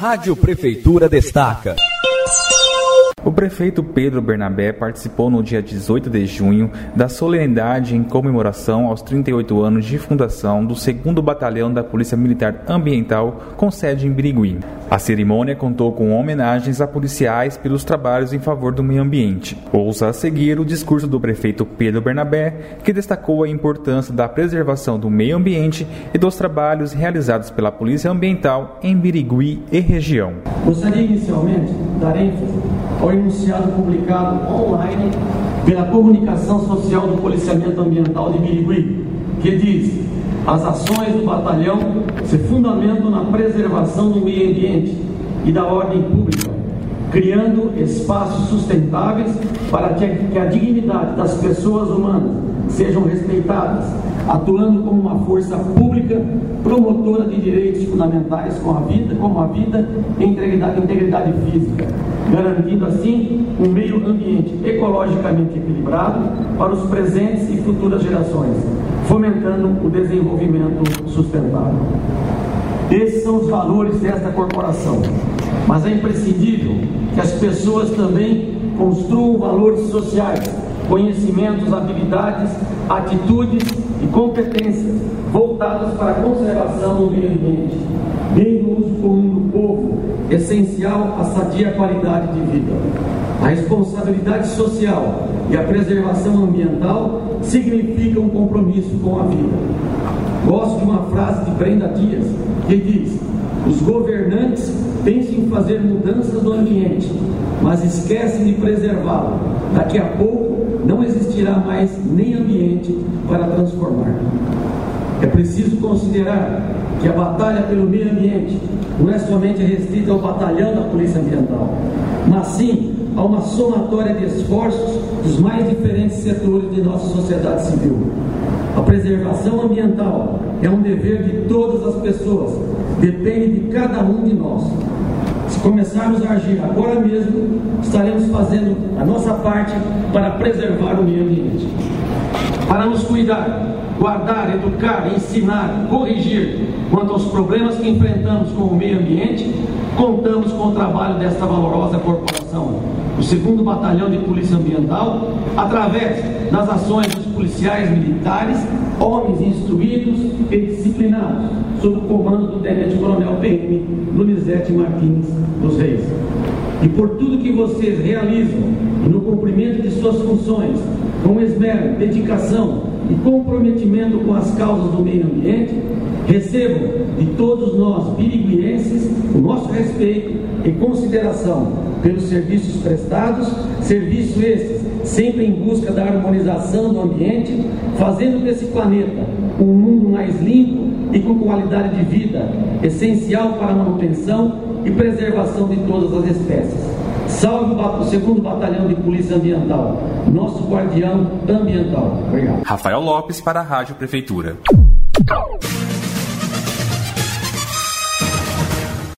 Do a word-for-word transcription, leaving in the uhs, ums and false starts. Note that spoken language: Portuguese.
Rádio Prefeitura destaca. O prefeito Pedro Bernabé participou no dia dezoito de junho da solenidade em comemoração aos trinta e oito anos de fundação do segundo Batalhão da Polícia Militar Ambiental, com sede em Birigui. A cerimônia contou com homenagens a policiais pelos trabalhos em favor do meio ambiente. Ouça a seguir o discurso do prefeito Pedro Bernabé, que destacou a importância da preservação do meio ambiente e dos trabalhos realizados pela Polícia Ambiental em Birigui e região. Gostaria inicialmente de dar ênfase ao enunciado publicado online pela Comunicação Social do Policiamento Ambiental de Birigui, que diz: as ações do batalhão se fundamentam na preservação do meio ambiente e da ordem pública, criando espaços sustentáveis para que a dignidade das pessoas humanas sejam respeitadas, atuando como uma força pública promotora de direitos fundamentais como a vida, como a vida e integridade, integridade física, garantindo assim um meio ambiente ecologicamente equilibrado para os presentes e futuras gerações, fomentando o desenvolvimento sustentável. Esses são os valores desta corporação, mas é imprescindível que as pessoas também construam valores sociais, conhecimentos, habilidades, atitudes e competências voltadas para a conservação do meio ambiente, bem do uso comum do povo, essencial à sadia qualidade de vida. A responsabilidade social e a preservação ambiental significam um compromisso com a vida. Gosto de uma frase de Brenda Dias, que diz: os governantes pensam em fazer mudanças no ambiente, mas esquecem de preservá-lo. Daqui a pouco não existirá mais nem ambiente para transformar. É preciso considerar que a batalha pelo meio ambiente não é somente restrita ao batalhão da Polícia Ambiental, mas sim a uma somatória de esforços dos mais diferentes setores de nossa sociedade civil. A preservação ambiental é um dever de todas as pessoas, depende de cada um de nós. Se começarmos a agir agora mesmo, estaremos fazendo a nossa parte para preservar o meio ambiente. Para nos cuidar, guardar, educar, ensinar, corrigir quanto aos problemas que enfrentamos com o meio ambiente, contamos com o trabalho desta valorosa corporação, o segundo Batalhão de Polícia Ambiental, através das ações dos policiais militares, homens instruídos e disciplinados, sob o comando do Tenente Coronel P M Donizete Martins dos Reis. E por tudo que vocês realizam e no cumprimento de suas funções, com esmero, dedicação e comprometimento com as causas do meio ambiente, recebam de todos nós biriguienses o nosso respeito e consideração pelos serviços prestados, serviços esses sempre em busca da harmonização do ambiente, fazendo desse planeta um mundo mais limpo e com qualidade de vida, essencial para a manutenção e preservação de todas as espécies. Salve o segundo Batalhão de Polícia Ambiental, nosso guardião ambiental. Obrigado. Rafael Lopes para a Rádio Prefeitura.